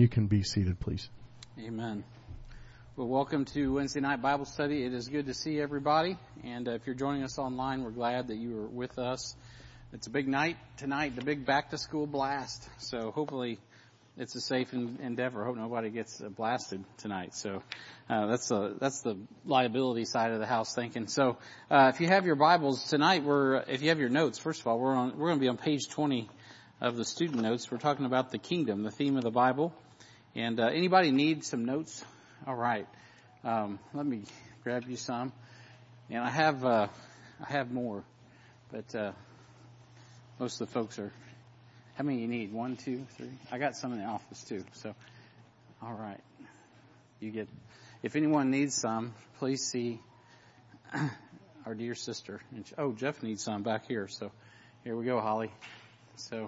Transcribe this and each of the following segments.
you can be seated, please. Amen. Well, welcome to Wednesday Night Bible Study. It is good to see everybody. And if you're joining us online, we're glad that you are with us. It's a big night tonight, the big back-to-school blast. So hopefully it's a safe endeavor. I hope nobody gets blasted tonight. So that's the liability side of the house thinking. So if you have your Bibles tonight, if you have your notes, first of all, we're going to be on page 20 of the student notes. We're talking about the kingdom, the theme of the Bible. And anybody need some notes? All right. Let me grab you some. And I have more, but most of the folks are. How many you need? 1, 2, 3. I got some in the office too. So, all right. If anyone needs some, please see our dear sister. Oh, Jeff needs some back here. So, here we go, Holly. So,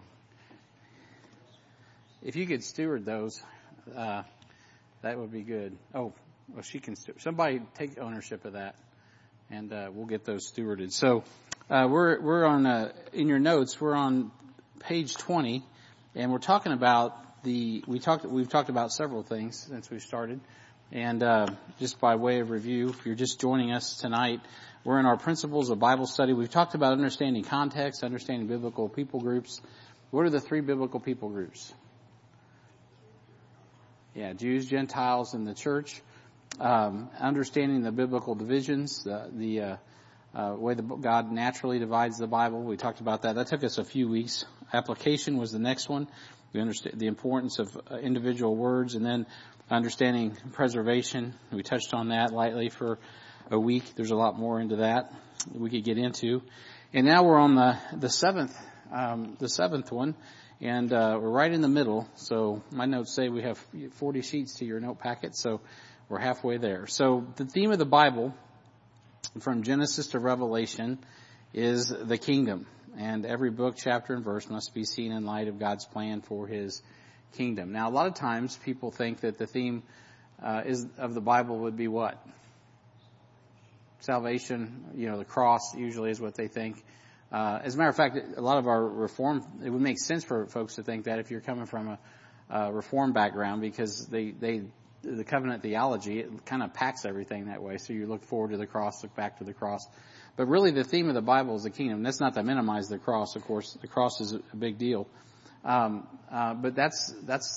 if you could steward those, that would be good. Oh, well, she can steward. Somebody take ownership of that, and we'll get those stewarded. So, we're on in your notes. We're on page 20, and we're talking about we've talked about several things since we started, and just by way of review, if you're just joining us tonight, we're in our principles of Bible study. We've talked about understanding context, understanding biblical people groups. What are the 3 biblical people groups? Yeah, Jews, Gentiles, and the church. Understanding the biblical divisions, the way God naturally divides the Bible. We talked about that. That took us a few weeks. Application was the next one. We understand the importance of individual words, and then understanding preservation. We touched on that lightly for a week. There's a lot more into that we could get into. And now we're on the seventh one. And we're right in the middle. So my notes say we have 40 sheets to your note packet. So we're halfway there. So the theme of the Bible from Genesis to Revelation is the kingdom. And every book, chapter, and verse must be seen in light of God's plan for his kingdom. Now, a lot of times people think that the theme of the Bible would be what? Salvation, the cross usually is what they think. As a matter of fact, a lot of our Reform, it would make sense for folks to think that if you're coming from a Reform background, because the covenant theology, it kind of packs everything that way. So you look forward to the cross, look back to the cross. But really the theme of the Bible is the kingdom. That's not to minimize the cross, of course. The cross is a big deal. But that's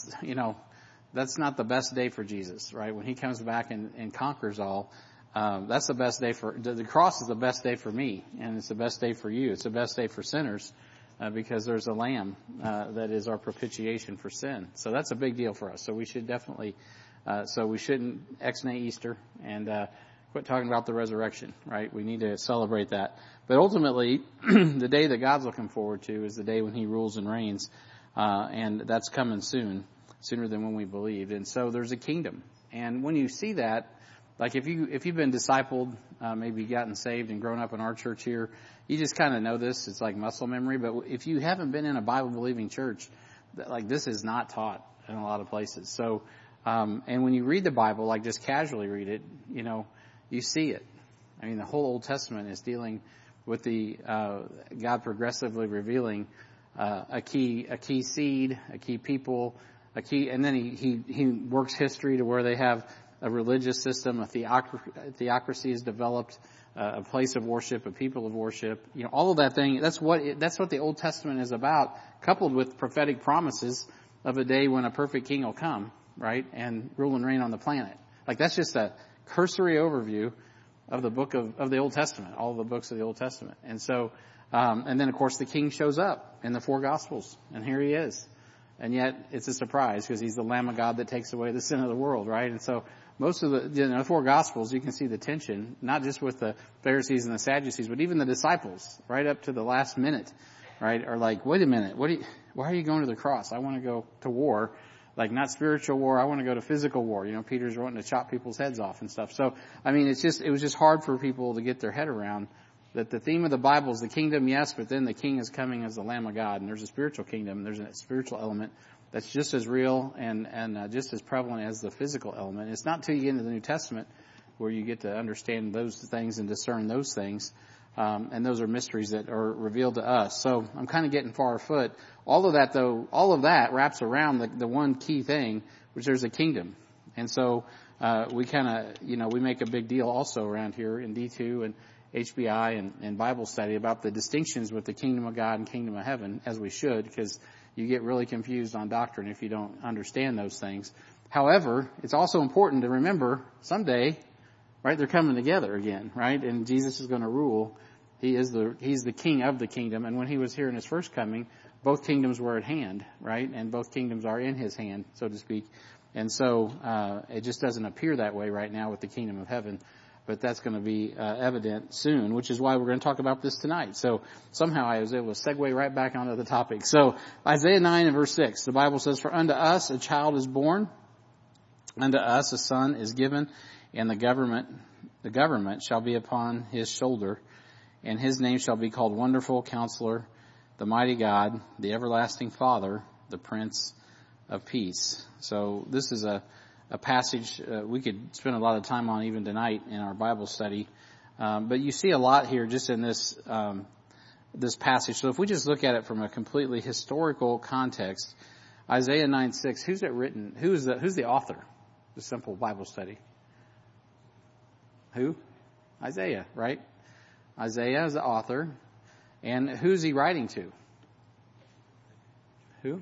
not the best day for Jesus, right? When he comes back and conquers all, that's the best day the cross is the best day for me, and it's the best day for you. It's the best day for sinners, because there's a lamb, that is our propitiation for sin. So that's a big deal for us. So we should definitely, we shouldn't ex-nay Easter and, quit talking about the resurrection, right? We need to celebrate that. But ultimately, the day that God's looking forward to is the day when he rules and reigns, and that's coming sooner than when we believed. And so there's a kingdom. And when you see that, like if you've been discipled, maybe gotten saved and grown up in our church here, you just kind of know this. It's like muscle memory. But if you haven't been in a Bible believing church, like this is not taught in a lot of places. So, and when you read the Bible, like just casually read it, you see it. I mean, the whole Old Testament is dealing with God progressively revealing a key seed, a key people, and then he works history to where they have a religious system, a theocracy is developed, a place of worship, a people of worship, all of that thing. That's what the Old Testament is about, coupled with prophetic promises of a day when a perfect king will come, right, and rule and reign on the planet. Like that's just a cursory overview of the book of the Old Testament, all of the books of the Old Testament. And so, and then of course the king shows up in the 4 Gospels, and here he is. And yet it's a surprise because he's the Lamb of God that takes away the sin of the world, right? And so most of the 4 Gospels, you can see the tension, not just with the Pharisees and the Sadducees, but even the disciples, right up to the last minute, right, are like, wait a minute, why are you going to the cross? I want to go to war, like not spiritual war. I want to go to physical war. Peter's wanting to chop people's heads off and stuff. So, I mean, it was just hard for people to get their head around that the theme of the Bible is the kingdom, yes, but then the king is coming as the Lamb of God, and there's a spiritual kingdom, and there's a spiritual element that's just as real and just as prevalent as the physical element. It's not until you get into the New Testament where you get to understand those things and discern those things. And those are mysteries that are revealed to us. So I'm kind of getting far afoot. All of that wraps around the one key thing, which there's a kingdom. And so, we kind of, we make a big deal also around here in D2 and HBI and Bible study about the distinctions with the kingdom of God and kingdom of heaven, as we should, because you get really confused on doctrine if you don't understand those things. However, it's also important to remember someday, right, they're coming together again, right? And Jesus is going to rule. He's the king of the kingdom. And when he was here in his first coming, both kingdoms were at hand, right? And both kingdoms are in his hand, so to speak. And so, it just doesn't appear that way right now with the kingdom of heaven. But that's going to be evident soon, which is why we're going to talk about this tonight. So somehow I was able to segue right back onto the topic. So Isaiah 9 and verse 6, the Bible says, "For unto us a child is born, unto us a son is given, and the government shall be upon his shoulder, and his name shall be called Wonderful Counselor, the Mighty God, the Everlasting Father, the Prince of Peace." So this is a passage we could spend a lot of time on even tonight in our Bible study. But you see a lot here just in this passage. So if we just look at it from a completely historical context, Isaiah 9:6, who's it written? Who's the author? The simple Bible study. Who? Isaiah, right? Isaiah is the author. And who's he writing to? Who?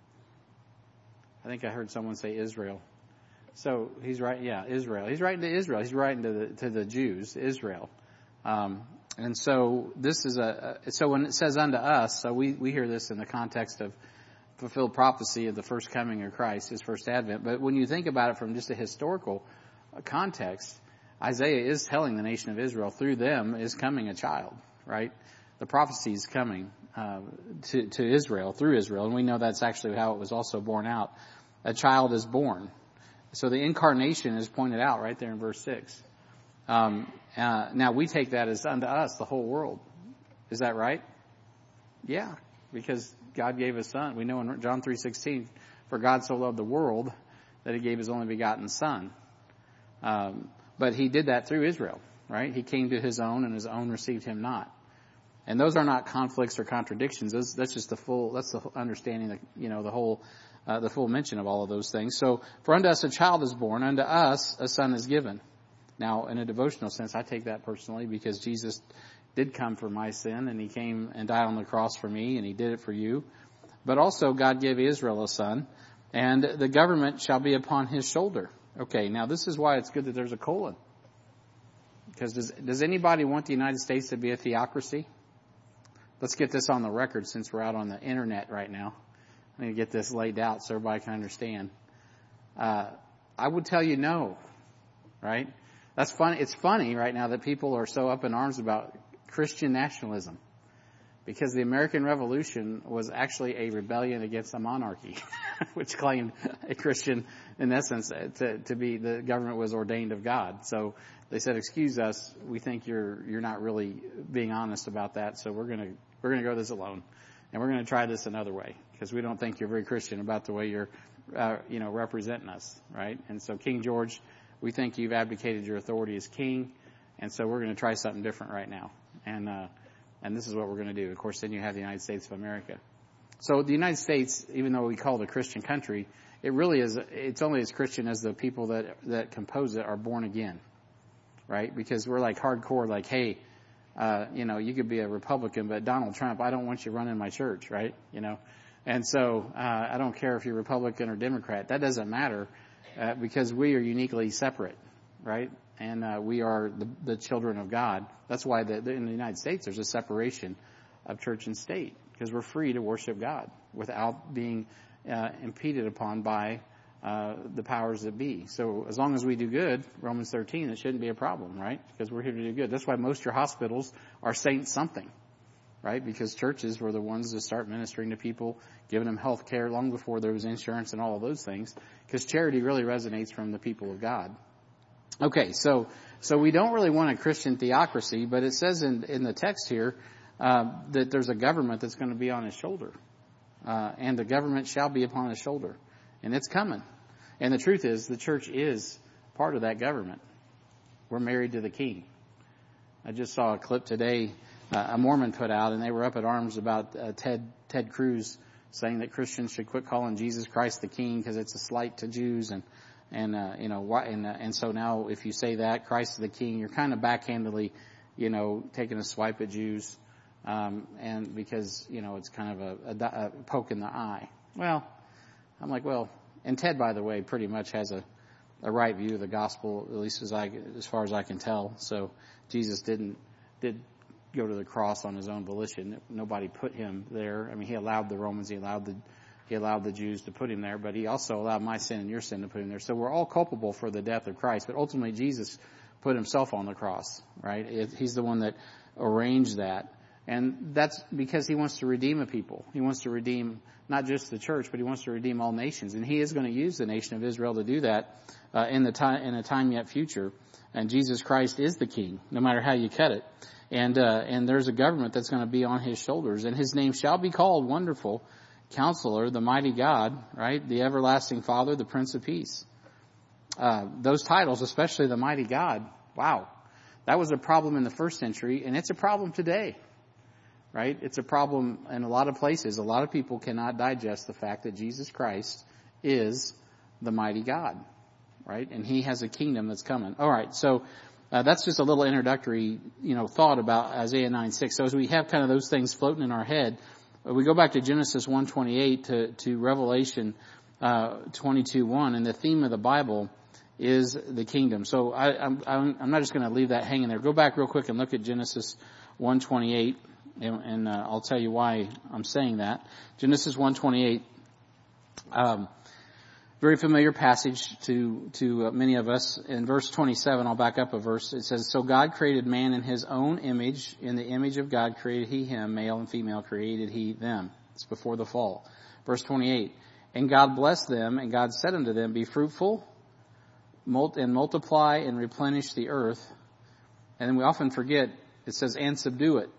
I think I heard someone say Israel. So he's writing, Israel. He's writing to Israel. He's writing to the Jews, Israel. And so this is so when it says unto us, so we hear this in the context of fulfilled prophecy of the first coming of Christ, his first advent. But when you think about it from just a historical context, Isaiah is telling the nation of Israel through them is coming a child, right? The prophecy is coming, to Israel, through Israel. And we know that's actually how it was also borne out. A child is born. So the incarnation is pointed out right there in verse 6. Now we take that as unto us, the whole world. Is that right? Yeah, because God gave his son. We know in John 3:16, "For God so loved the world that he gave his only begotten son." But he did that through Israel, right? He came to his own and his own received him not. And those are not conflicts or contradictions. That's just that's the understanding that, the full mention of all of those things. So, "For unto us a child is born, unto us a son is given." Now, in a devotional sense, I take that personally because Jesus did come for my sin and he came and died on the cross for me and he did it for you. But also God gave Israel a son, and the government shall be upon his shoulder. Okay, now this is why it's good that there's a colon. Because does anybody want the United States to be a theocracy? Let's get this on the record since we're out on the internet right now. I need to get this laid out so everybody can understand. I would tell you no, right? That's funny. It's funny right now that people are so up in arms about Christian nationalism, because the American Revolution was actually a rebellion against a monarchy, which claimed a Christian, in essence, to be the government was ordained of God. So they said, "Excuse us, we think you're not really being honest about that. So we're gonna go this alone, and we're gonna try this another way because we don't think you're very Christian about the way you're, representing us, right?" And so King George, we think you've abdicated your authority as king, and so we're going to try something different right now. And this is what we're going to do. Of course, then you have the United States of America. So the United States, even though we call it a Christian country, it really is, it's only as Christian as the people that compose it are born again, right? Because we're like hardcore, like, hey, you could be a Republican, but Donald Trump, I don't want you running my church, right? And so, I don't care if you're Republican or Democrat. That doesn't matter, because we are uniquely separate, right? And we are the children of God. That's why in the United States there's a separation of church and state, because we're free to worship God without being impeded upon by the powers that be. So as long as we do good, Romans 13, it shouldn't be a problem, right? Because we're here to do good. That's why most of your hospitals are saying something, right? Because churches were the ones to start ministering to people, giving them health care long before there was insurance and all of those things, because charity really resonates from the people of God. Okay, so we don't really want a Christian theocracy, but it says in the text here that there's a government that's going to be on his shoulder, and the government shall be upon his shoulder, and it's coming. And the truth is, the church is part of that government. We're married to the King, I just saw a clip today, a Mormon put out, and they were up at arms about Ted Cruz saying that Christians should quit calling Jesus Christ the King because it's a slight to Jews, and so now if you say that Christ is the King, you're kind of backhandedly, taking a swipe at Jews, and because it's kind of a poke in the eye. Well, I'm like, and Ted, by the way, pretty much has a right view of the gospel, at least as far as I can tell. So Jesus did go to the cross on his own volition. Nobody put him there. I mean, he allowed the Romans, he allowed the Jews to put him there, but he also allowed my sin and your sin to put him there. So we're all culpable for the death of Christ, but ultimately Jesus put himself on the cross, right? He's the one that arranged that. And that's because he wants to redeem a people. He wants to redeem not just the church, but he wants to redeem all nations. And he is going to use the nation of Israel to do that in a time yet future. And Jesus Christ is the King, no matter how you cut it. And there's a government that's going to be on his shoulders. And his name shall be called Wonderful Counselor, the Mighty God, right? The Everlasting Father, the Prince of Peace. Those titles, especially the Mighty God, wow. That was a problem in the first century, and it's a problem today. Right? It's a problem in a lot of places. A lot of people cannot digest the fact that Jesus Christ is the mighty God. Right? And he has a kingdom that's coming. All right. So, that's just a little introductory, thought about Isaiah 9:6. So as we have kind of those things floating in our head, we go back to Genesis 1:28 to Revelation, 22:1, and the theme of the Bible is the kingdom. So I'm not just going to leave that hanging there. Go back real quick and look at Genesis 1:28. And I'll tell you why I'm saying that. Genesis 1:28, very familiar passage to many of us. In verse 27, I'll back up a verse. It says, "So God created man in his own image. In the image of God created he him. Male and female created he them." It's before the fall. Verse 28, "And God blessed them, and God said unto them, Be fruitful, and multiply, and replenish the earth." And then we often forget, it says, "And subdue it."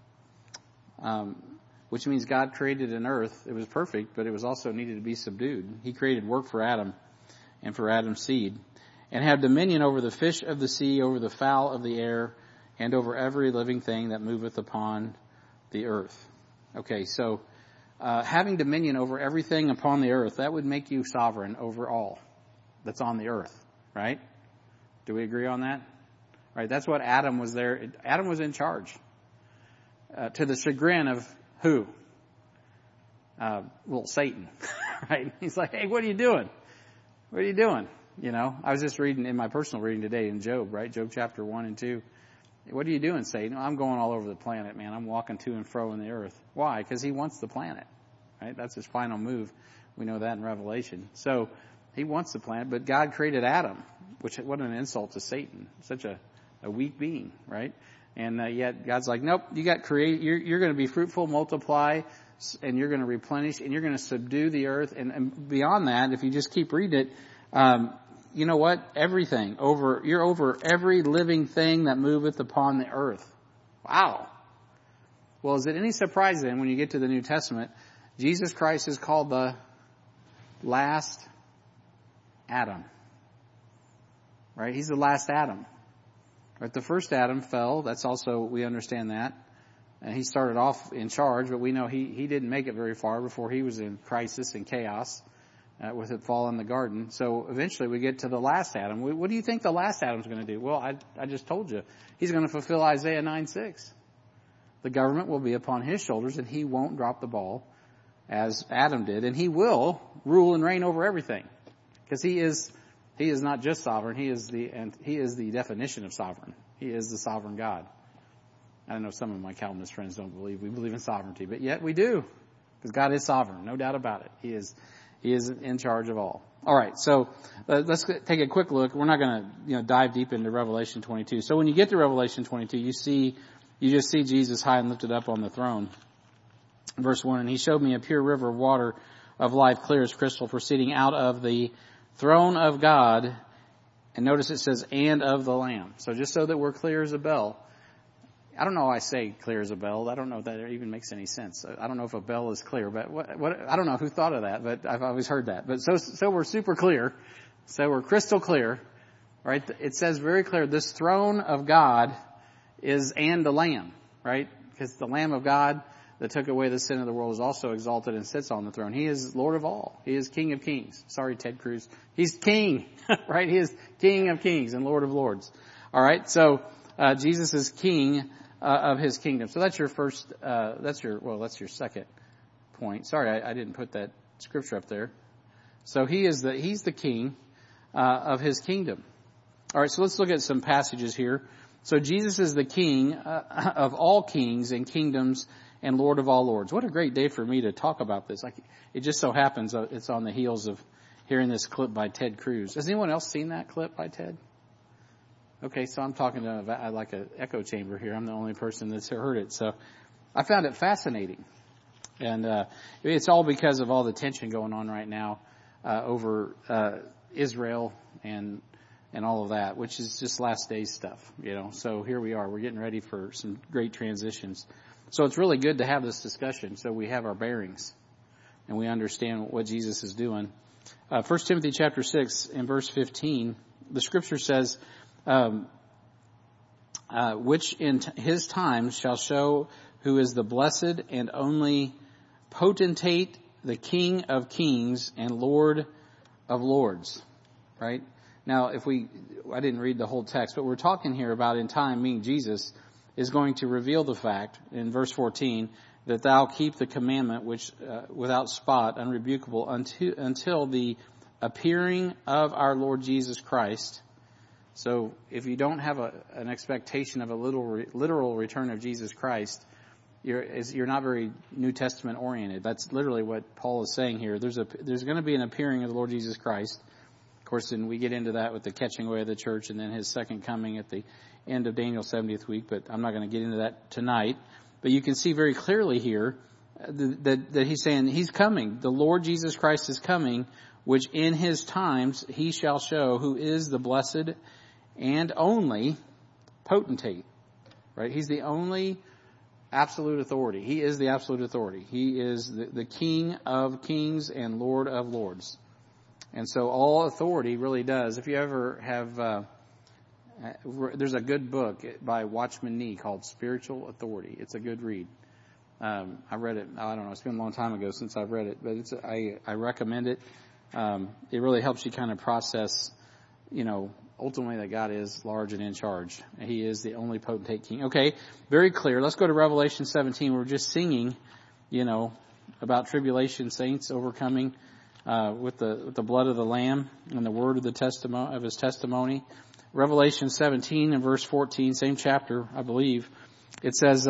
Which means God created an earth. It was perfect, but it was also needed to be subdued. He created work for Adam and for Adam's seed, and have dominion over the fish of the sea, over the fowl of the air, and over every living thing that moveth upon the earth. Okay, so having dominion over everything upon the earth, that would make you sovereign over all that's on the earth, right? Do we agree on that? Right, that's what Adam was there. Adam was in charge. To the chagrin of who? Satan, right? He's like, "Hey, what are you doing? What are you doing?" I was just reading in my personal reading today in Job, right? Job chapter 1 and 2. "What are you doing, Satan?" "I'm going all over the planet, man. I'm walking to and fro in the earth." Why? Because he wants the planet, right? That's his final move. We know that in Revelation. So he wants the planet, but God created Adam, what an insult to Satan. Such a weak being, right? And yet God's like, "Nope, you got create. You're going to be fruitful, multiply, and you're going to replenish, and you're going to subdue the earth." And beyond that, if you just keep reading it, you know what? Everything you're over every living thing that moveth upon the earth. Wow. Well, is it any surprise then when you get to the New Testament, Jesus Christ is called the last Adam, right? He's the last Adam. Right, the first Adam fell. That's also, we understand that. And he started off in charge, but we know he didn't make it very far before he was in crisis and chaos with it fall in the garden. So eventually we get to the last Adam. What do you think the last Adam's going to do? Well, I just told you. He's going to fulfill Isaiah 9:6. The government will be upon his shoulders, and he won't drop the ball as Adam did. And he will rule and reign over everything. Because he is not just sovereign. He is the definition of sovereign. He is the sovereign God. I know some of my Calvinist friends don't believe we believe in sovereignty, but yet we do, because God is sovereign, no doubt about it. He is in charge of all. All right, so let's take a quick look. We're not going to dive deep into Revelation 22. So when you get to Revelation 22, you just see Jesus high and lifted up on the throne. Verse 1, "And he showed me a pure river of water of life, clear as crystal, proceeding out of the throne of God." And notice it says, "and of the Lamb." So just so that we're clear as a bell. I don't know why I say clear as a bell. I don't know if that even makes any sense. I don't know if a bell is clear, but I don't know who thought of that, but I've always heard that. But so we're super clear. So we're crystal clear, right? It says very clear, this throne of God and the Lamb, right? Because the Lamb of God that took away the sin of the world is also exalted and sits on the throne. He is Lord of all. He is King of kings. Sorry, Ted Cruz. He's King, right? He is King of kings and Lord of lords. All right. So, Jesus is King of his kingdom. So that's your first, that's your second point. Sorry, I didn't put that scripture up there. So he's the King, of his kingdom. All right. So let's look at some passages here. So Jesus is the King of all kings and kingdoms and Lord of all lords. What a great day for me to talk about this. It just so happens it's on the heels of hearing this clip by Ted Cruz. Has anyone else seen that clip by Ted? Okay, so I'm talking to like an echo chamber here. I'm the only person that's heard it. So I found it fascinating. And it's all because of all the tension going on right now over Israel and all of that, which is just last days stuff, So here we are. We're getting ready for some great transitions. So it's really good to have this discussion so we have our bearings and we understand what Jesus is doing. 1 Timothy chapter 6 in verse 15, the scripture says, which in his time shall show who is the blessed and only potentate, the King of kings and Lord of lords. Right? Now, I didn't read the whole text, but we're talking here about in time, meaning Jesus is going to reveal the fact in verse 14 that thou keep the commandment which without spot, unrebukable until the appearing of our Lord Jesus Christ. So if you don't have an expectation of a literal return of Jesus Christ, you're not very New Testament oriented. That's literally what Paul is saying here. There's going to be an appearing of the Lord Jesus Christ. Of course, then we get into that with the catching away of the church and then his second coming at the end of Daniel's 70th week, but I'm not going to get into that tonight. But you can see very clearly here that he's saying he's coming. The Lord Jesus Christ is coming, which in his times he shall show who is the blessed and only potentate. Right? He's the only absolute authority. He is the absolute authority. He is the King of kings and Lord of lords. And so all authority really does. If you ever have, there's a good book by Watchman Nee called Spiritual Authority. It's a good read. I read it, I don't know, it's been a long time ago since I've read it, but I recommend it. It really helps you kind of process, ultimately that God is large and in charge. He is the only potentate king. Okay, very clear. Let's go to Revelation 17. We're just singing, about tribulation saints overcoming with the blood of the Lamb and the word of his testimony. Revelation 17 and verse 14, same chapter, I believe. It says,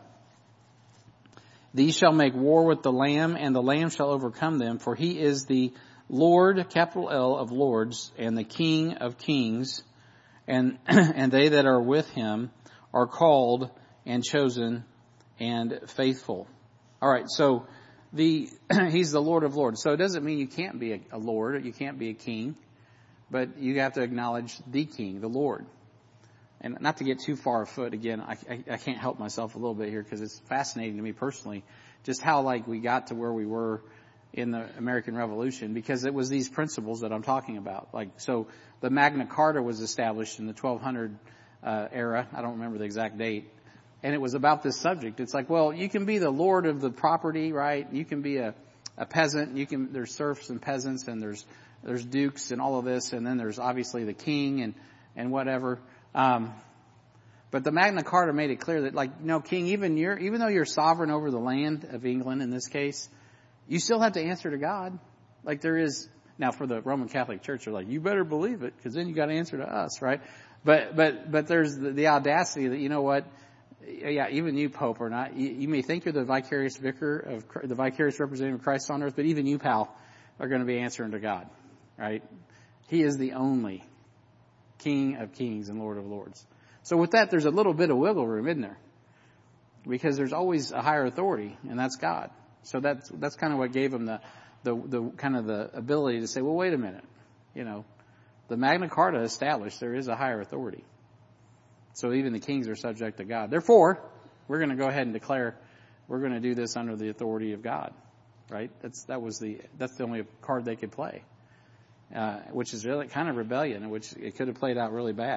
these shall make war with the Lamb, and the Lamb shall overcome them, for he is the Lord, capital L, of lords, and the King of kings, and they that are with him are called and chosen and faithful. All right, so he's the Lord of lords. So it doesn't mean you can't be a lord, or you can't be a king, but you have to acknowledge the King, the Lord. And not to get too far afoot, again, I can't help myself a little bit here because it's fascinating to me personally, just how we got to where we were in the American Revolution, because it was these principles that I'm talking about. So the Magna Carta was established in the 1200 era. I don't remember the exact date. And it was about this subject. It's you can be the lord of the property, right? You can be a peasant. There's serfs and peasants, and there's dukes and all of this, and then there's obviously the king and whatever. But the Magna Carta made it clear that king, even though you're sovereign over the land of England in this case, you still have to answer to God. There is now for the Roman Catholic Church, they're you better believe it, because then you got to answer to us, right? But there's the audacity that yeah, even you, Pope, or not, you may think you're the vicarious vicar of the vicarious representative of Christ on earth, but even you, pal, are going to be answering to God, right? He is the only King of kings and Lord of lords. So with that, there's a little bit of wiggle room, isn't there? Because there's always a higher authority, and that's God. So that's kind of what gave him the kind of the ability to say, well, wait a minute, the Magna Carta established there is a higher authority. So even the kings are subject to God. Therefore, we're going to go ahead and declare we're going to do this under the authority of God, right? That's the only card they could play, which is really kind of rebellion, which it could have played out really bad.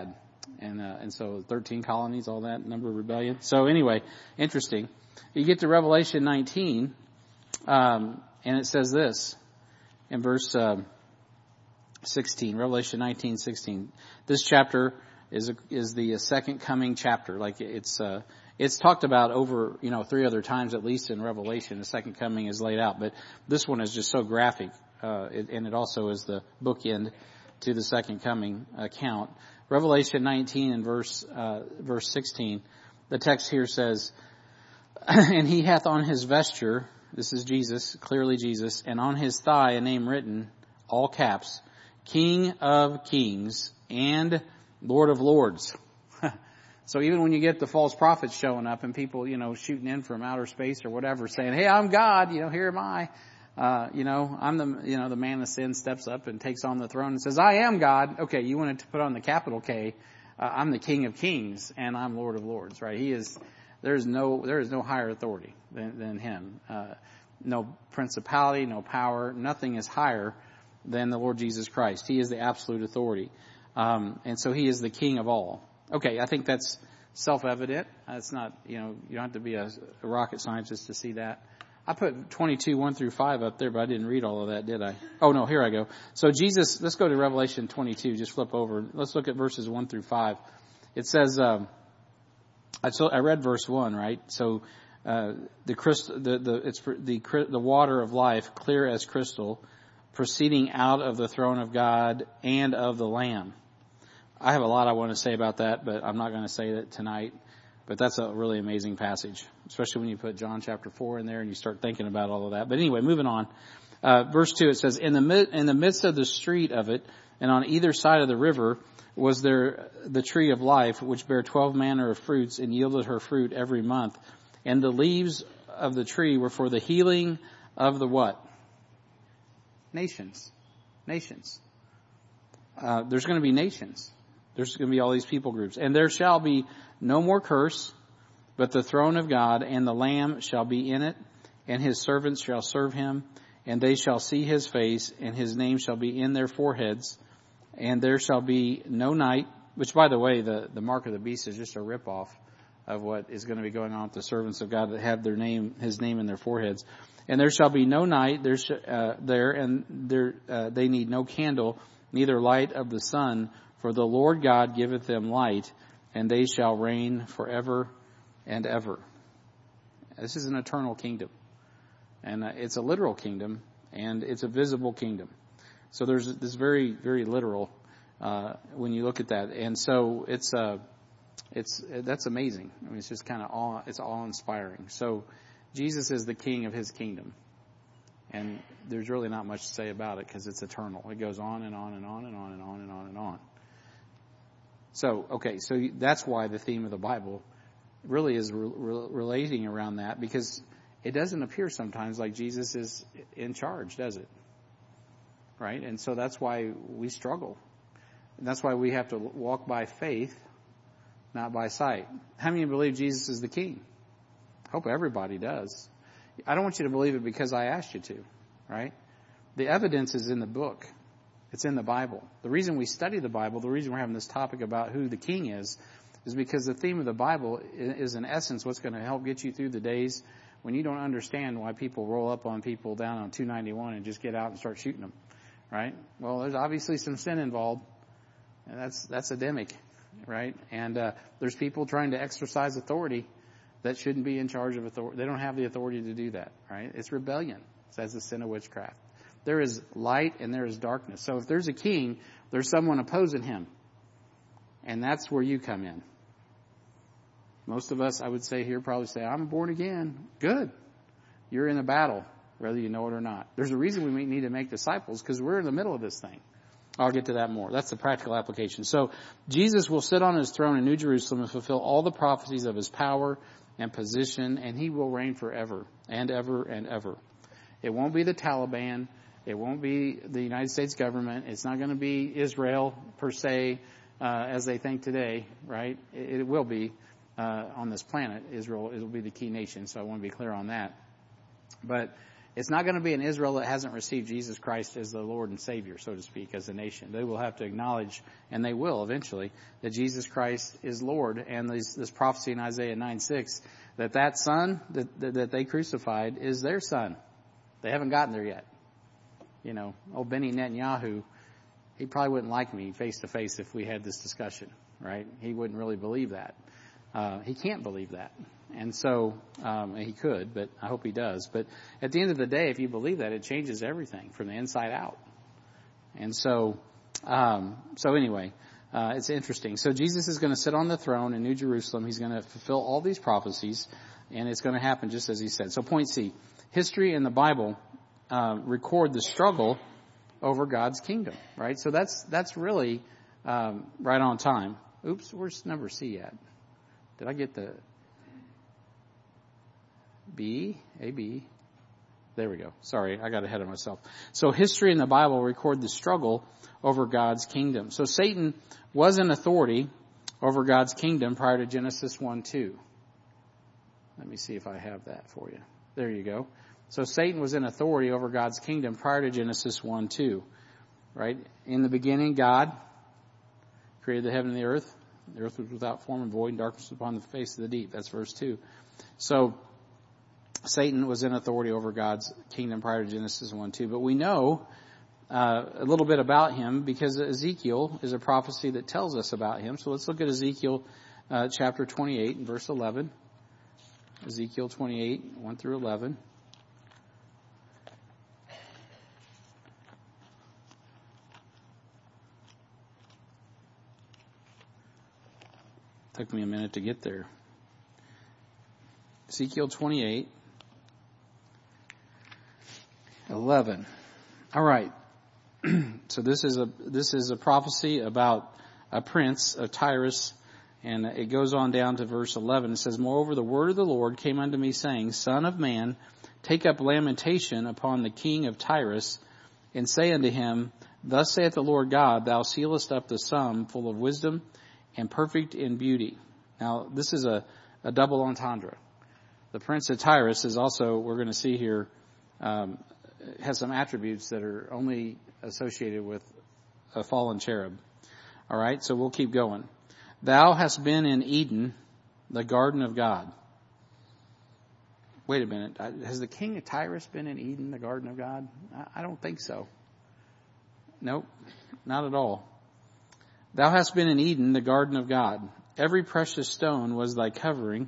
And so 13 colonies, all that number of rebellion. So anyway, interesting. You get to Revelation 19, and it says this in verse 16, Revelation 19:16. This chapter is the second coming chapter. Like it's talked about over, 3 other times at least in Revelation. The second coming is laid out, but this one is just so graphic, and it also is the bookend to the second coming account. Revelation 19 and verse 16, the text here says, and he hath on his vesture, this is Jesus, clearly Jesus, and on his thigh a name written, all caps, King of Kings and Lord of Lords. So even when you get the false prophets showing up and people, shooting in from outer space or whatever, saying, hey, I'm God, here am I. I'm the man of sin steps up and takes on the throne and says, I am God. Okay, you wanted to put on the capital K. I'm the King of Kings and I'm Lord of Lords, right? There is no higher authority than him. No principality, no power, nothing is higher than the Lord Jesus Christ. He is the absolute authority. And so he is the King of all. Okay, I think that's self-evident. It's not, you don't have to be a rocket scientist to see that. I put 22, 1 through 5 up there, but I didn't read all of that, did I? Oh no, here I go. So Jesus, let's go to Revelation 22, just flip over. Let's look at verses 1 through 5. It says, I read verse 1, right? So, the water of life, clear as crystal, proceeding out of the throne of God and of the Lamb. I have a lot I want to say about that, but I'm not going to say that tonight. But that's a really amazing passage, especially when you put John chapter 4 in there and you start thinking about all of that. But anyway, moving on. Verse 2, it says, in the midst of the street of it, and on either side of the river, was there the tree of life, which bare 12 manner of fruits, and yielded her fruit every month. And the leaves of the tree were for the healing of the what? Nations. Nations. There's going to be nations. There's going to be all these people groups. And there shall be no more curse, but the throne of God and the Lamb shall be in it, and his servants shall serve him, and they shall see his face, and his name shall be in their foreheads, and there shall be no night, which, by the way, the mark of the beast is just a ripoff of what is going to be going on with the servants of God that have his name in their foreheads. And there shall be no night they need no candle, neither light of the sun, for the Lord God giveth them light, and they shall reign forever and ever. This is an eternal kingdom. And it's a literal kingdom, and it's a visible kingdom. So there's this very, very literal, when you look at that. And so that's amazing. I mean, it's just kind of it's awe-inspiring. So Jesus is the king of his kingdom. And there's really not much to say about it because it's eternal. It goes on and on and on and on and on and on and on. So, okay, so that's why the theme of the Bible really is relating around that, because it doesn't appear sometimes like Jesus is in charge, does it? Right? And so that's why we struggle. And that's why we have to walk by faith, not by sight. How many believe Jesus is the king? I hope everybody does. I don't want you to believe it because I asked you to, right? The evidence is in the book. It's in the Bible. The reason we study the Bible, the reason we're having this topic about who the king is because the theme of the Bible is in essence what's going to help get you through the days when you don't understand why people roll up on people down on 291 and just get out and start shooting them, right? Well, there's obviously some sin involved, and that's endemic, right? And there's people trying to exercise authority that shouldn't be in charge of authority. They don't have the authority to do that, right? It's rebellion. That's the sin of witchcraft. There is light and there is darkness. So if there's a king, there's someone opposing him. And that's where you come in. Most of us, I would say here, probably say, I'm born again. Good. You're in a battle, whether you know it or not. There's a reason we need to make disciples, because we're in the middle of this thing. I'll get to that more. That's the practical application. So Jesus will sit on his throne in New Jerusalem and fulfill all the prophecies of his power and position, and he will reign forever and ever and ever. It won't be the Taliban. It won't be the United States government. It's not going to be Israel per se, as they think today, right? It will be on this planet. Israel, it will be the key nation. So I want to be clear on that. But It's not going to be an Israel that hasn't received Jesus Christ as the Lord and Savior, so to speak, as a nation. They will have to acknowledge, and they will eventually, that Jesus Christ is Lord. And this prophecy in Isaiah 9:6, that son that they crucified is their son. They haven't gotten there yet. Old Benny Netanyahu, he probably wouldn't like me face to face if we had this discussion, right? He wouldn't really believe that. He can't believe that. And so, he could, but I hope he does. But at the end of the day, if you believe that, it changes everything from the inside out. And so anyway, it's interesting. So Jesus is going to sit on the throne in New Jerusalem. He's going to fulfill all these prophecies, and it's going to happen just as he said. So point C, history and the Bible, record the struggle over God's kingdom, right? So that's really, right on time. Oops, where's number C at? Did I get the B? A-B. There we go. Sorry, I got ahead of myself. So history and the Bible record the struggle over God's kingdom. So Satan was an authority over God's kingdom prior to Genesis 1:2. Let me see if I have that for you. There you go. So Satan was an authority over God's kingdom prior to Genesis 1:2. Right? In the beginning, God created the heaven and the earth. The earth was without form and void, and darkness was upon the face of the deep. That's verse 2. So Satan was in authority over God's kingdom prior to Genesis 1:2. But we know a little bit about him because Ezekiel is a prophecy that tells us about him. So let's look at Ezekiel chapter 28 and verse 11. Ezekiel 28, 1 through 11. Took me a minute to get there. Ezekiel 28, 11. All right. So this is a prophecy about a prince of Tyrus, and it goes on down to verse 11. It says, "Moreover, the word of the Lord came unto me, saying, Son of man, take up lamentation upon the king of Tyrus, and say unto him, Thus saith the Lord God, Thou sealest up the sum full of wisdom, and perfect in beauty." Now, this is a double entendre. The prince of Tyrus is also, we're going to see here, has some attributes that are only associated with a fallen cherub. All right, so we'll keep going. "Thou hast been in Eden, the garden of God." Wait a minute. Has the king of Tyrus been in Eden, the garden of God? I don't think so. Nope, not at all. "Thou hast been in Eden, the garden of God. Every precious stone was thy covering,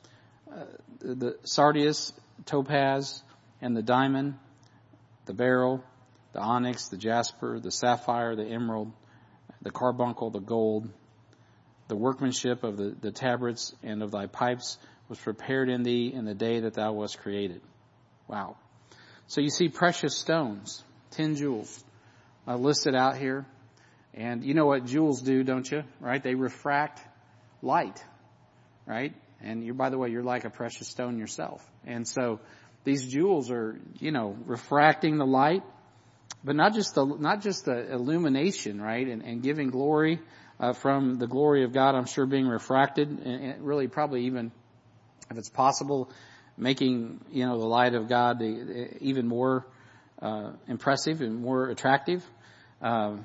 the sardius, topaz, and the diamond, the beryl, the onyx, the jasper, the sapphire, the emerald, the carbuncle, the gold. The workmanship of the tabrets and of thy pipes was prepared in thee in the day that thou wast created." Wow. So you see precious stones, 10 jewels, listed out here. And you know what jewels do, don't you? Right? They refract light, right? And by the way, you're like a precious stone yourself. And so these jewels are, refracting the light, but not just the illumination, right? And giving glory, from the glory of God, I'm sure being refracted, and really probably even, if it's possible, making, the light of God even more, impressive and more attractive. I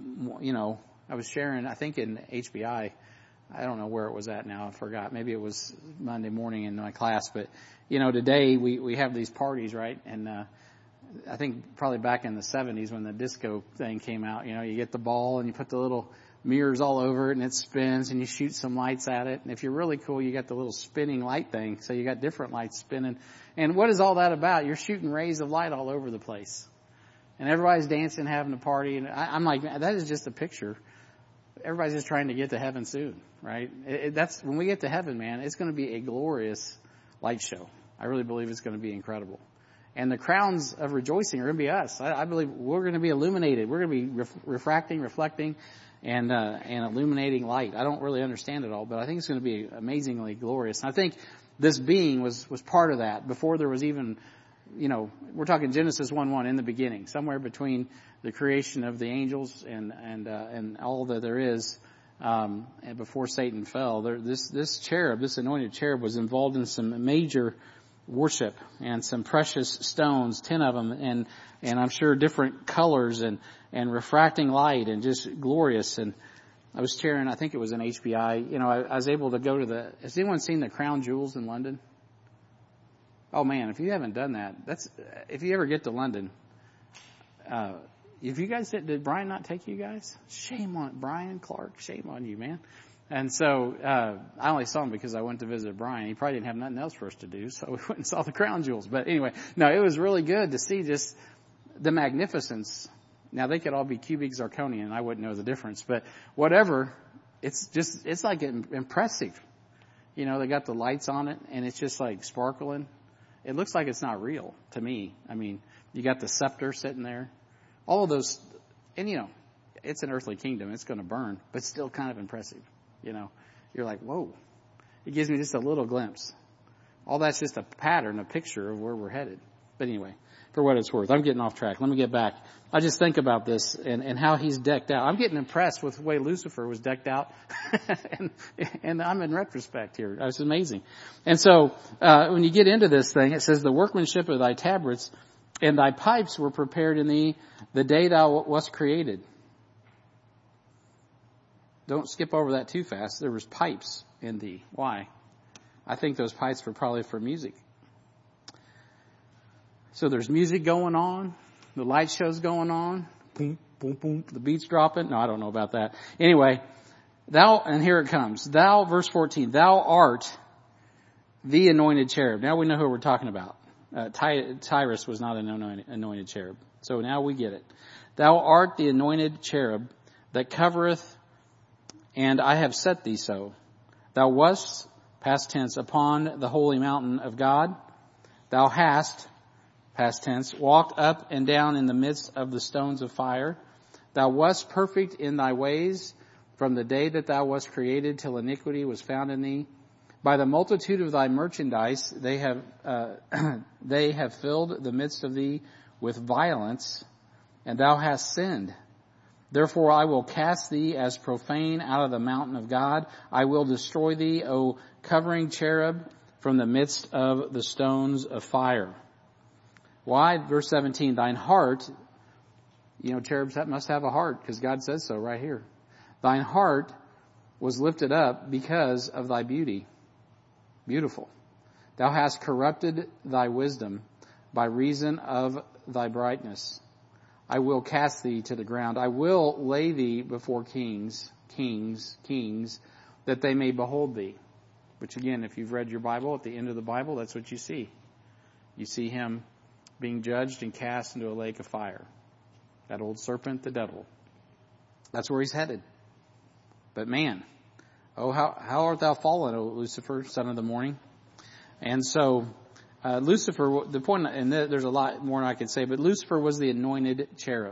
was sharing, I think in HBI, I don't know where it was at now, I forgot. Maybe it was Monday morning in my class, but, today we have these parties, right? And, I think probably back in the 70s when the disco thing came out, you get the ball and you put the little mirrors all over it and it spins and you shoot some lights at it. And if you're really cool, you got the little spinning light thing. So you got different lights spinning. And what is all that about? You're shooting rays of light all over the place. And everybody's dancing, having a party. And I'm like, that is just a picture. Everybody's just trying to get to heaven soon, right? That's when we get to heaven, man, it's going to be a glorious light show. I really believe it's going to be incredible. And the crowns of rejoicing are going to be us. I believe we're going to be illuminated. We're going to be refracting, reflecting, and illuminating light. I don't really understand it all, but I think it's going to be amazingly glorious. And I think this being was part of that before there was even, we're talking Genesis 1:1 in the beginning, somewhere between the creation of the angels and all that there is, and before Satan fell. This cherub, this anointed cherub, was involved in some major worship, and some precious stones, 10 of them, and I'm sure different colors and refracting light and just glorious. And I was sharing, I think it was in HBI, I was able to go to has anyone seen the Crown Jewels in London? Oh man, if you haven't done that, if you ever get to London, if you guys did Brian not take you guys? Shame on Brian Clark, shame on you, man. And so, I only saw him because I went to visit Brian. He probably didn't have nothing else for us to do, so we went and saw the Crown Jewels. But anyway, no, it was really good to see just the magnificence. Now they could all be cubic zirconian, I wouldn't know the difference, but whatever, it's like impressive. They got the lights on it and it's just like sparkling. It looks like it's not real to me. I mean, you got the scepter sitting there, all of those, and it's an earthly kingdom. It's going to burn, but still kind of impressive. You're like, whoa, it gives me just a little glimpse. All that's just a pattern, a picture of where we're headed. But anyway, for what it's worth, I'm getting off track. Let me get back. I just think about this and how he's decked out. I'm getting impressed with the way Lucifer was decked out. and I'm in retrospect here. It's amazing. And so, when you get into this thing, it says the workmanship of thy tabrets and thy pipes were prepared in thee the day thou wast created. Don't skip over that too fast. There was pipes in thee. Why? I think those pipes were probably for music. So there's music going on. The light show's going on. Boom, boom, boom. The beat's dropping. No, I don't know about that. Anyway, and here it comes. Thou, verse 14, thou art the anointed cherub. Now we know who we're talking about. Tyrus was not an anointed cherub. So now we get it. Thou art the anointed cherub that covereth, and I have set thee so. Thou wast, past tense, upon the holy mountain of God. Thou hast, past tense, walked up and down in the midst of the stones of fire. Thou wast perfect in thy ways from the day that thou wast created till iniquity was found in thee. By the multitude of thy merchandise, they have filled the midst of thee with violence, and thou hast sinned. Therefore I will cast thee as profane out of the mountain of God. I will destroy thee, O covering cherub, from the midst of the stones of fire. Why? Verse 17, thine heart, cherubs must have a heart because God says so right here. Thine heart was lifted up because of thy beauty. Beautiful. Thou hast corrupted thy wisdom by reason of thy brightness. I will cast thee to the ground. I will lay thee before kings, that they may behold thee. Which again, if you've read your Bible, at the end of the Bible, that's what you see. You see him being judged and cast into a lake of fire. That old serpent, the devil. That's where he's headed. But man, how art thou fallen, O Lucifer, son of the morning? And so, Lucifer, the point, and there's a lot more I could say, but Lucifer was the anointed cherub.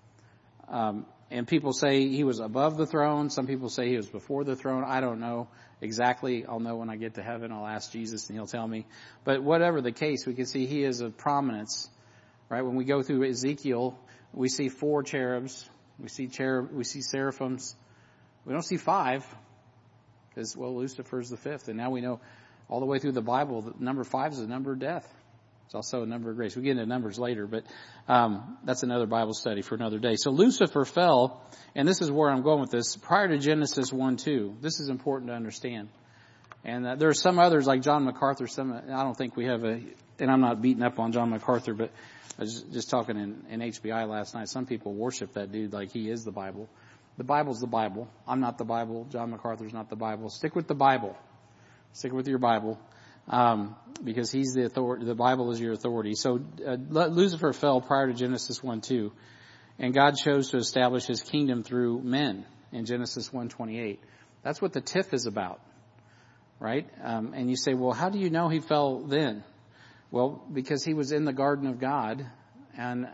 And people say he was above the throne. Some people say he was before the throne. I don't know exactly. I'll know when I get to heaven. I'll ask Jesus and he'll tell me. But whatever the case, we can see he is of prominence, right? When we go through Ezekiel, we see 4 cherubs. We see seraphims. We don't see 5 because, Lucifer's the 5th. And now we know all the way through the Bible, the number 5 is the number of death. It's also a number of grace. We get into numbers later, but that's another Bible study for another day. So Lucifer fell, and this is where I'm going with this, prior to Genesis 1:2. This is important to understand. And there are some others like John MacArthur. I don't think we have and I'm not beating up on John MacArthur, but I was just talking in HBI last night. Some people worship that dude like he is the Bible. The Bible's the Bible. I'm not the Bible. John MacArthur's not the Bible. Stick with the Bible. Stick with your Bible. Because he's the authority, the Bible is your authority. So, Lucifer fell prior to Genesis 1:2, and God chose to establish his kingdom through men in Genesis 1:28. That's what the tiff is about, right? And you say, well, how do you know he fell then? Well, because he was in the garden of God, and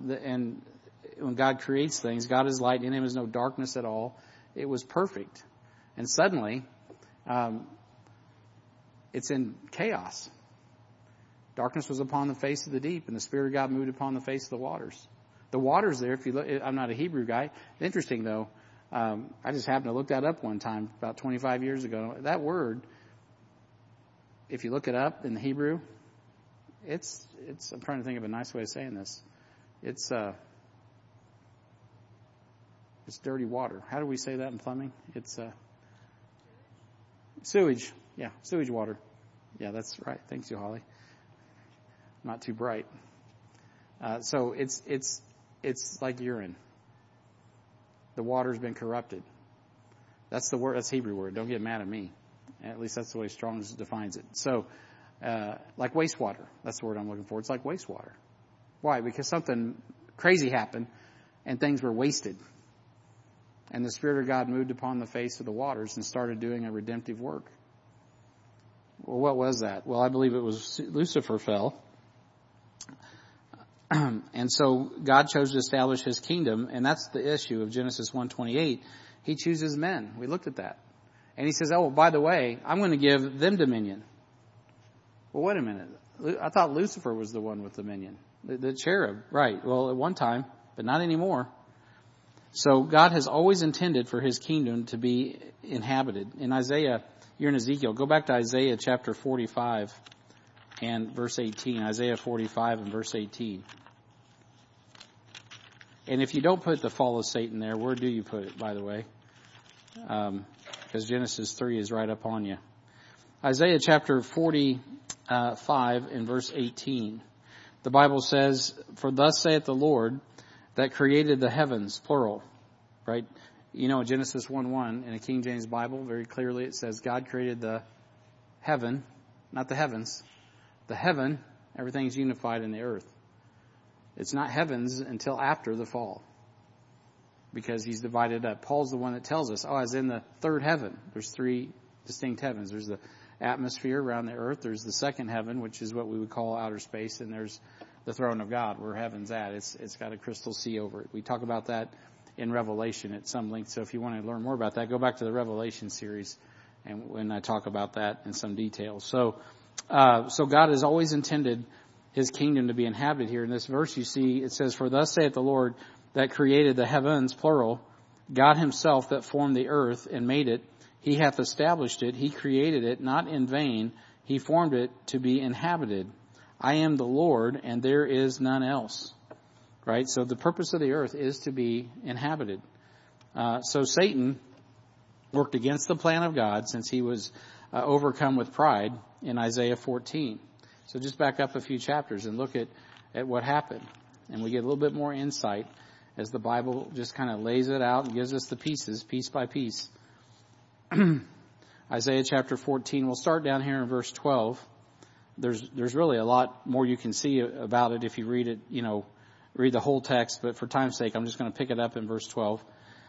when God creates things, God is light, in him is no darkness at all. It was perfect. And suddenly, it's in chaos. Darkness was upon the face of the deep, and the Spirit of God moved upon the face of the waters. The waters there, if you look, I'm not a Hebrew guy. Interesting though, I just happened to look that up one time about 25 years ago. That word, if you look it up in the Hebrew, It's, I'm trying to think of a nice way of saying this. It's dirty water. How do we say that in plumbing? It's, sewage. Yeah, sewage water. Yeah, that's right. Thanks you, Holly. Not too bright. So it's like urine. The water's been corrupted. That's the word. That's the Hebrew word. Don't get mad at me. At least that's the way Strong's defines it. So, like wastewater. That's the word I'm looking for. It's like wastewater. Why? Because something crazy happened and things were wasted. And the Spirit of God moved upon the face of the waters and started doing a redemptive work. Well, what was that? Well, I believe it was Lucifer fell. And so God chose to establish his kingdom, and that's the issue of Genesis 1:28. He chooses men. We looked at that. And he says, oh, by the way, I'm going to give them dominion. Well, wait a minute. I thought Lucifer was the one with dominion. The cherub, right. Well, at one time, but not anymore. So God has always intended for his kingdom to be inhabited. In Isaiah, you're in Ezekiel. Go back to Isaiah chapter 45 and verse 18. Isaiah 45 and verse 18. And if you don't put the fall of Satan there, where do you put it, by the way? Because Genesis 3 is right up on you. Isaiah chapter 45 and verse 18. The Bible says, for thus saith the Lord that created the heavens, plural, right? You know, Genesis 1:1 in a King James Bible, very clearly it says God created the heaven, not the heavens. The heaven, everything's unified in the earth. It's not heavens until after the fall, because he's divided up. Paul's the one that tells us, as in the third heaven. There's three distinct heavens. There's the atmosphere around the earth. There's the second heaven, which is what we would call outer space. And there's the throne of God, where heaven's at. It's got a crystal sea over it. We talk about that in Revelation at some length. So if you want to learn more about that, go back to the Revelation series, and when I talk about that in some detail. So God has always intended his kingdom to be inhabited here. In this verse, you see, it says, for thus saith the Lord that created the heavens, plural, God himself that formed the earth and made it. He hath established it. He created it, not in vain. He formed it to be inhabited. I am the Lord, and there is none else. Right? So the purpose of the earth is to be inhabited. So Satan worked against the plan of God since he was overcome with pride in Isaiah 14. So just back up a few chapters and look at what happened. And we get a little bit more insight as the Bible just kind of lays it out and gives us the pieces, piece by piece. Isaiah chapter 14, we'll start down here in verse 12. There's really a lot more you can see about it if you read it, read the whole text, but for time's sake, I'm just going to pick it up in verse 12.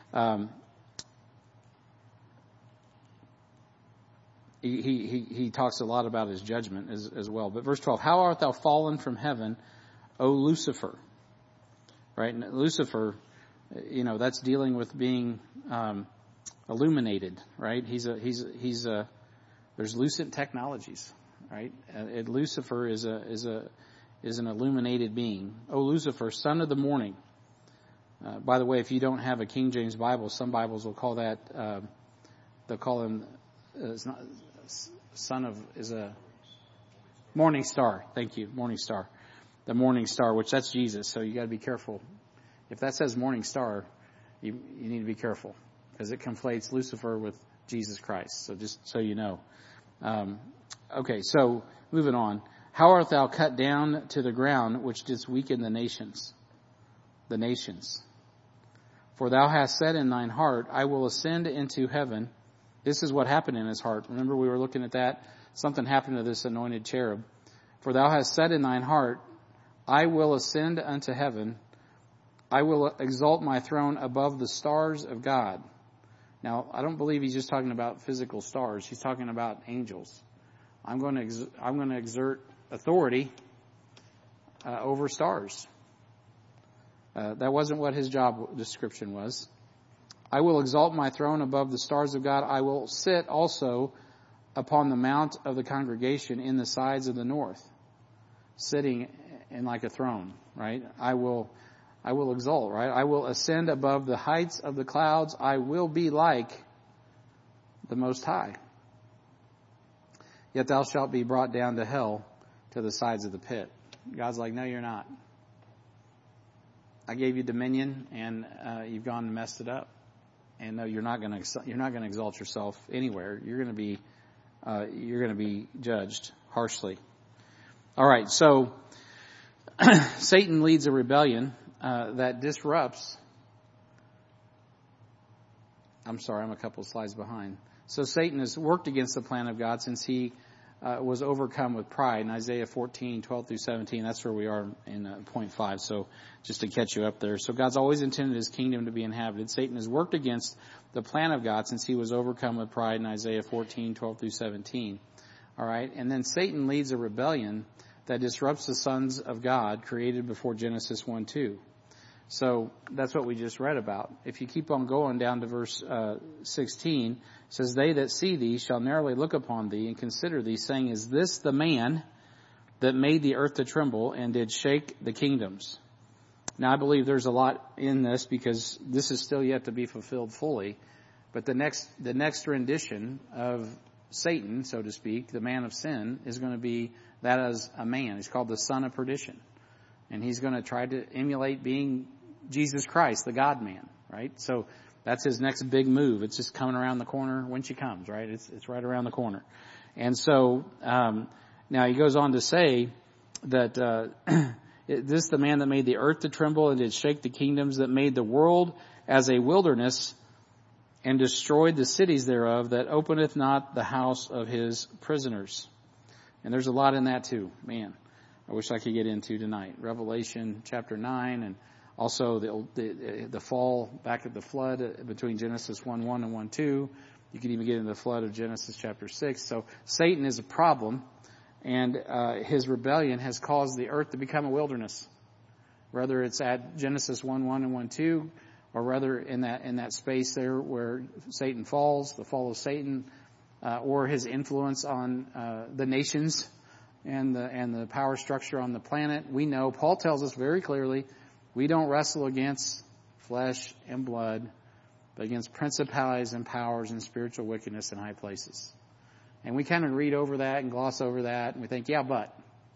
He talks a lot about his judgment as well. But verse 12, how art thou fallen from heaven, O Lucifer? Right? And Lucifer, that's dealing with being illuminated, right? There's lucent technologies, right? And Lucifer is an illuminated being. O Lucifer, son of the morning. By the way, if you don't have a King James Bible, some Bibles will call that, they'll call him, it's not, son of, is a morning star. Thank you. Morning star. The morning star, which that's Jesus. So you got to be careful. If that says morning star, you need to be careful, because it conflates Lucifer with Jesus Christ. So just so you know. Okay. So moving on. How art thou cut down to the ground, which didst weaken the nations? The nations. For thou hast said in thine heart, I will ascend into heaven. This is what happened in his heart. Remember, we were looking at that. Something happened to this anointed cherub. For thou hast said in thine heart, I will ascend unto heaven. I will exalt my throne above the stars of God. Now, I don't believe he's just talking about physical stars. He's talking about angels. I'm going to exert authority over stars. That wasn't what his job description was. I will exalt my throne above the stars of God. I will sit also upon the mount of the congregation in the sides of the north, sitting in like a throne, right? I will exalt, right? I will ascend above the heights of the clouds. I will be like the Most High. Yet thou shalt be brought down to hell. to the sides of the pit. God's like, no, you're not. I gave you dominion, and you've gone and messed it up. And no, you're not going to exalt yourself anywhere. You're going to be judged harshly. All right, so Satan leads a rebellion that disrupts. I'm sorry, I'm a couple of slides behind. So Satan has worked against the plan of God since he was overcome with pride. In Isaiah 14:12-17, that's where we are in point 5. So just to catch you up there. So God's always intended his kingdom to be inhabited. Satan has worked against the plan of God since he was overcome with pride in Isaiah 14:12-17. All right. And then Satan leads a rebellion that disrupts the sons of God created before Genesis 1:2. So that's what we just read about. If you keep on going down to verse 16, it says, they that see thee shall narrowly look upon thee and consider thee, saying, is this the man that made the earth to tremble and did shake the kingdoms? Now I believe there's a lot in this because this is still yet to be fulfilled fully. But the next rendition of Satan, so to speak, the man of sin, is going to be that as a man. He's called the son of perdition. And he's going to try to emulate being Jesus Christ, the God-man, right? So that's his next big move. It's just coming around the corner when she comes, right? It's right around the corner. And so now he goes on to say that this the man that made the earth to tremble and did shake the kingdoms, that made the world as a wilderness and destroyed the cities thereof, that openeth not the house of his prisoners. And there's a lot in that too, man. I wish I could get into tonight. Revelation chapter 9, and also the fall back at the flood between Genesis 1:1 and 1:2. You could even get into the flood of Genesis chapter 6. So Satan is a problem, and his rebellion has caused the earth to become a wilderness. Whether it's at Genesis 1:1 and 1:2, or rather in that space there where Satan falls, the fall of Satan, or his influence on the nations and the power structure on the planet. We know, Paul tells us very clearly, we don't wrestle against flesh and blood, but against principalities and powers and spiritual wickedness in high places. And we kind of read over that and gloss over that, and we think, yeah, but.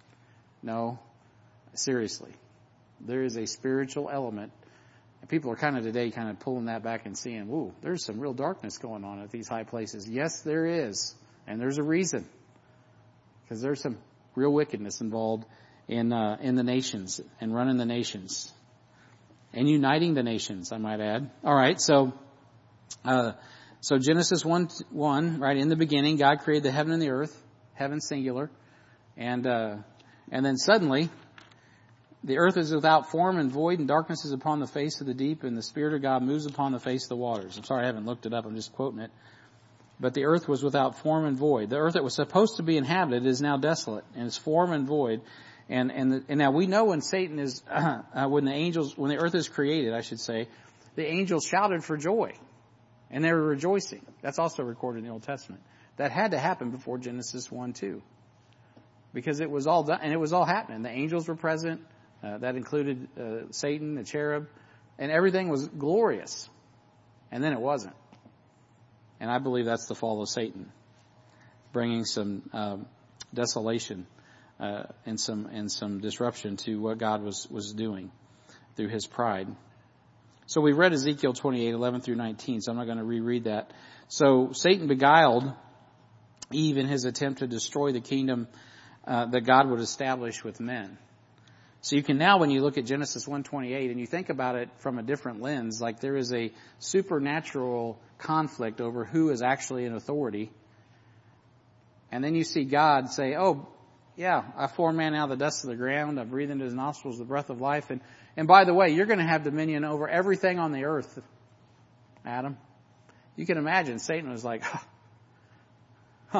No, seriously. There is a spiritual element. And people are kind of today kind of pulling that back and seeing, whoa, there's some real darkness going on at these high places. Yes, there is. And there's a reason. Because there's some real wickedness involved in the nations and running the nations. And uniting the nations, I might add. All right, so Genesis 1:1, right, in the beginning, God created the heaven and the earth, heaven singular. And then suddenly, the earth is without form and void, and darkness is upon the face of the deep, and the Spirit of God moves upon the face of the waters. I'm sorry, I haven't looked it up. I'm just quoting it. But the earth was without form and void. The earth that was supposed to be inhabited is now desolate, and it's form and void. And now we know when Satan is, when the earth is created, I should say, the angels shouted for joy, and they were rejoicing. That's also recorded in the Old Testament. That had to happen before Genesis 1:2, because it was all done, and it was all happening. The angels were present. That included Satan, the cherub, and everything was glorious. And then it wasn't. And I believe that's the fall of Satan, bringing some desolation and some disruption to what God was doing through his pride. So we read Ezekiel 28:11-19, so I'm not going to reread that. So Satan beguiled Eve in his attempt to destroy the kingdom that God would establish with men. So you can now, when you look at Genesis 1:28 and you think about it from a different lens, like there is a supernatural conflict over who is actually in authority. And then you see God say, oh, yeah, I formed man out of the dust of the ground. I breathed into his nostrils the breath of life. And by the way, you're going to have dominion over everything on the earth, Adam. You can imagine Satan was like, huh.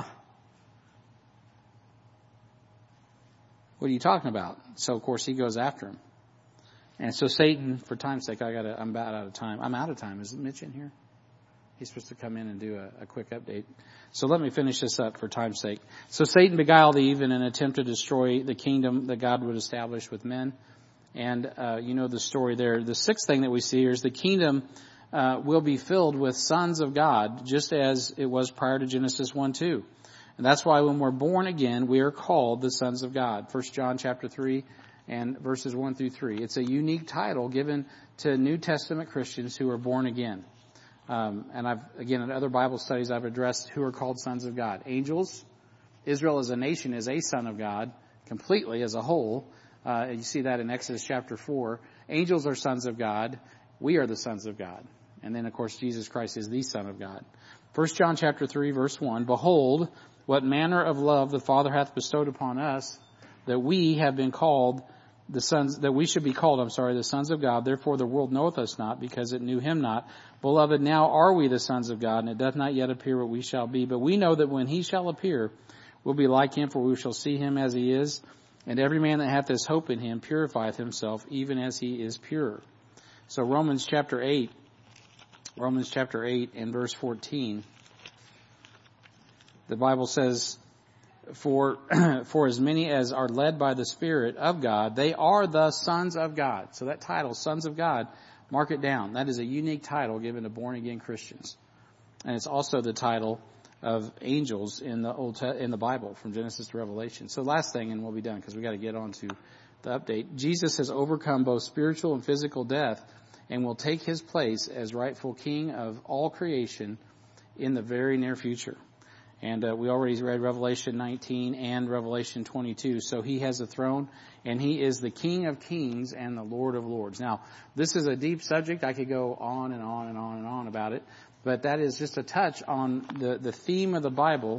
What are you talking about? So of course he goes after him. And so Satan, for time's sake, I'm about out of time. I'm out of time. Is Mitch in here? He's supposed to come in and do a quick update. So let me finish this up for time's sake. So Satan beguiled Eve in an attempt to destroy the kingdom that God would establish with men. And you know the story there. The sixth thing that we see here is the kingdom will be filled with sons of God, just as it was prior to Genesis 1:2. And that's why when we're born again, we are called the sons of God. 1 John chapter 3 and verses 1 through 3. It's a unique title given to New Testament Christians who are born again. And in other Bible studies, I've addressed who are called sons of God. Angels. Israel as a nation is a son of God, completely as a whole. You see that in Exodus chapter 4. Angels are sons of God. We are the sons of God. And then, of course, Jesus Christ is the Son of God. 1 John chapter 3, verse 1, Behold, what manner of love the Father hath bestowed upon us, that we have been called the sons of God. Therefore the world knoweth us not, because it knew him not. Beloved, now are we the sons of God, and it doth not yet appear what we shall be. But we know that when he shall appear, we'll be like him, for we shall see him as he is. And every man that hath this hope in him purifieth himself, even as he is pure. So Romans chapter 8 and verse 14, the Bible says, For as many as are led by the Spirit of God, they are the sons of God. So that title, Sons of God, mark it down. That is a unique title given to born-again Christians. And it's also the title of angels in the Bible, from Genesis to Revelation. So last thing, and we'll be done because we got to get on to the update. Jesus has overcome both spiritual and physical death and will take his place as rightful King of all creation in the very near future. And we already read Revelation 19 and Revelation 22. So he has a throne, and he is the King of kings and the Lord of lords. Now, this is a deep subject. I could go on and on and on and on about it. But that is just a touch on the theme of the Bible.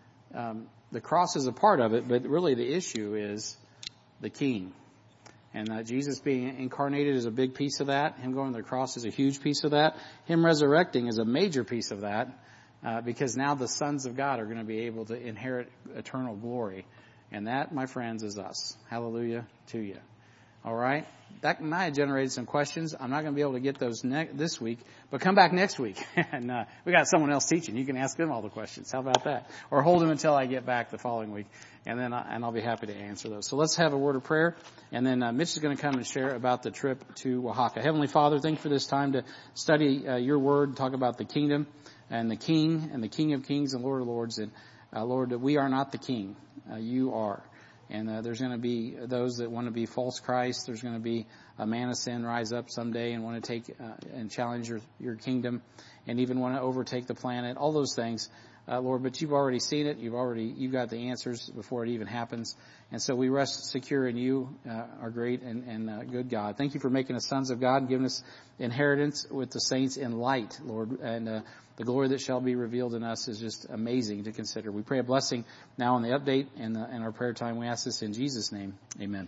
The cross is a part of it, but really the issue is the King. And Jesus being incarnated is a big piece of that. Him going to the cross is a huge piece of that. Him resurrecting is a major piece of that. Because now the sons of God are going to be able to inherit eternal glory. And that, my friends, is us. Hallelujah to you. All right? That might have generated some questions. I'm not going to be able to get those this week, but come back next week. And we got someone else teaching. You can ask them all the questions. How about that? Or hold them until I get back the following week, and then I'll be happy to answer those. So let's have a word of prayer, and then Mitch is going to come and share about the trip to Oaxaca. Heavenly Father, thank you for this time to study your word, talk about the kingdom and the King of kings and Lord of lords. And Lord, that we are not the king. You are. And there's going to be those that want to be false Christ. There's going to be a man of sin rise up someday and want to take and challenge your kingdom, and even want to overtake the planet. All those things, Lord. But you've already seen it. You've got the answers before it even happens. And so we rest secure in you, our great and good God. Thank you for making us sons of God and giving us inheritance with the saints in light, Lord. And the glory that shall be revealed in us is just amazing to consider. We pray a blessing now on the update and our prayer time. We ask this in Jesus' name. Amen.